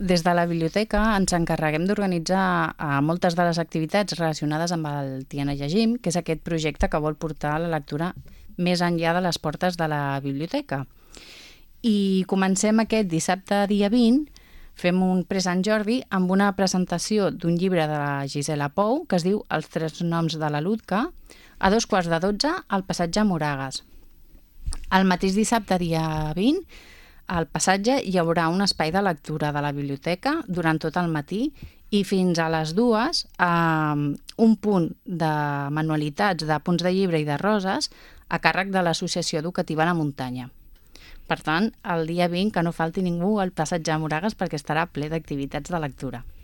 Des de la biblioteca ens encarreguem d'organitzar moltes de les activitats relacionades amb el Tiana Llegim, que és aquest projecte que vol portar la lectura més enllà de les portes de la biblioteca. I comencem aquest dissabte dia 20, fem un pre Sant Jordi amb una presentació d'un llibre de la Gisela Pou que es diu Els tres noms de la Ludca, a 12:15 al passatge Moragas. El mateix dissabte dia 20, al passatge hi haurà un espai de lectura de la biblioteca durant tot el matí i fins a les 2 un punt de manualitats, de punts de llibre i de roses a càrrec de l'Associació Educativa La Muntanya. Per tant, el dia 20 que no falti ningú al passatge Moragas perquè estarà ple d'activitats de lectura.